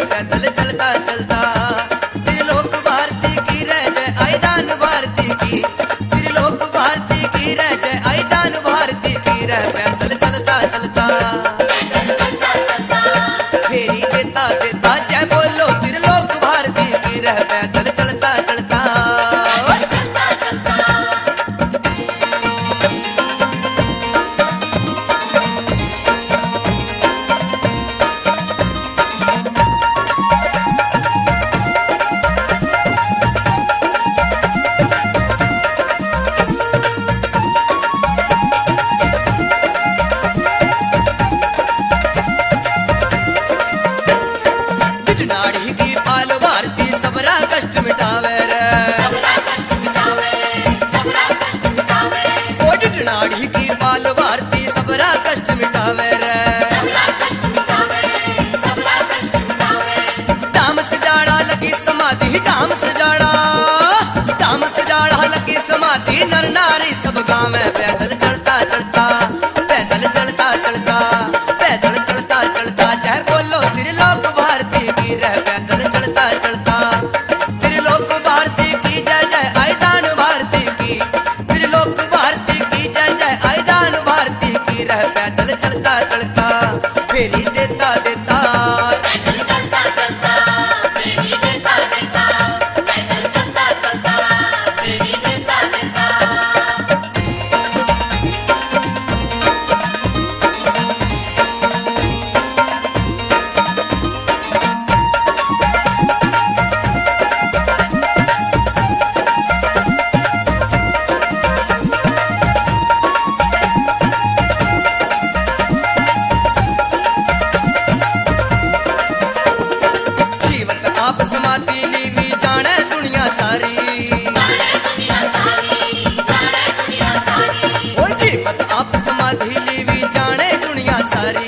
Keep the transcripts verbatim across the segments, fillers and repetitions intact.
पैदल चलता चलता। त्रिलोक भारती की रह जय आईदान भारती की, त्रिलोक भारती की रह जय आईदान भारती की रह पैदल चलता चलता। फेरी देता देता जय बोलो त्रिलोक भारती की रह पैदल चलता चलता। नाड़ी की पाल भारती सबरा कष्ट मिटावे रे, ओ नाड़ी की पाल भारती सबरा कष्ट मिटावे रे। धाम सजाड़ा लगी समाधि, धाम सजाड़ा, धाम सजाड़ा लगी समाधि नर नारी सब गाँव में पैदल चलता चलता, पैदल चलता चलता, पैदल चलता चलता। जय बोलो त्रिलोक भारती की रह पैदल चलता चलता। त्रिलोक भारती की जय जय आईदान भारती की, त्रिलोक भारती की जय जय आईदान भारती की रह पैदल चलता चलता। फेरी देता देता पैदल चलता चलता, फेरी देता देता पैदल चलता चलता, फेरी देता देता। आप समाधि लीवी जाने दुनिया सारी, ओ जीवत आप समाधि लीवी जाने दुनिया सारी।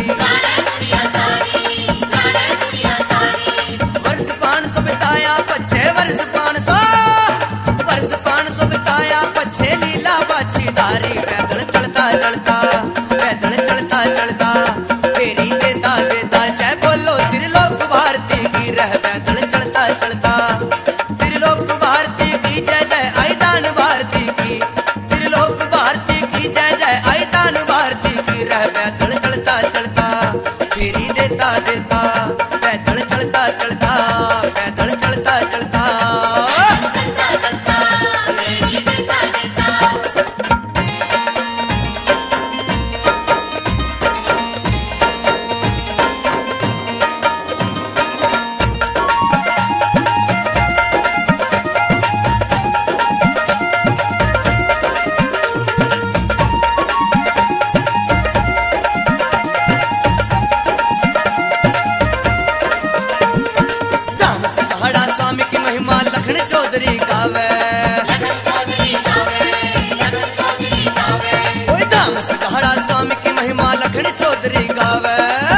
वर्ष पान सौ बिताया पछे, वर्ष पान सौ, वर्ष पान सौ बिताया पछे लीला बाछीदारी। पैदल चलता चलता, पैदल चलता चलता, फेरी देता देता। जय बोलो त्रिलोक भारती की रह पैदल चलता चलता। त्रिलोक भारती की जय जय आईदान भारती की, त्रिलोक भारती की जय जय आईदान भारती की रह पैदल चलता चलता। फेरी देता देता पैदल चलता चलता, पैदल चलता चलता। स्वामी की महिमा लखन चौधरी गावे, ओए धाम सहाड़ा स्वामी की महिमा लखन चौधरी गावे।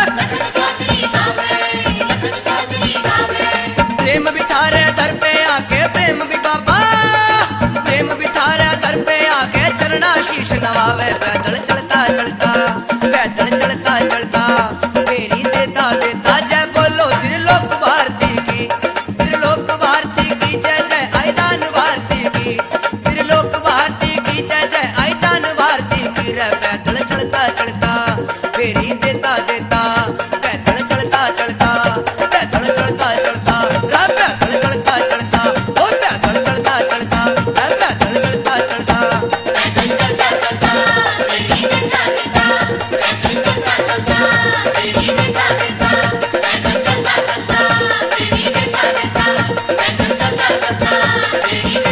प्रेम बिथारे दर पे आके, प्रेम भी बाबा, प्रेम बिथारे दर पे आके चरना शीश नवावे। पैदल चलता चलता, पैदल चलता चलता, फेरी देता देता। जय बोलो त्रिलोक भारती की, त्रिलोक भारती की जय जय आईदान भारती की, त्रिलोक भारती की जय जय आईदान भारती की रह पैदल चलता चलता। फेरी देता देता पैदल चलता चलता, पैदल चलता चलता, रह पैदल चलता चलता, ओ पैदल चलता चलता, रह पैदल चलता चलता, पैदल चलता चलता, फेरी देता देता, पैदल चलता चलता, फेरी देता देता, पैदल चलता चलता, फेरी देता देता, पैदल चलता चलता, फेरी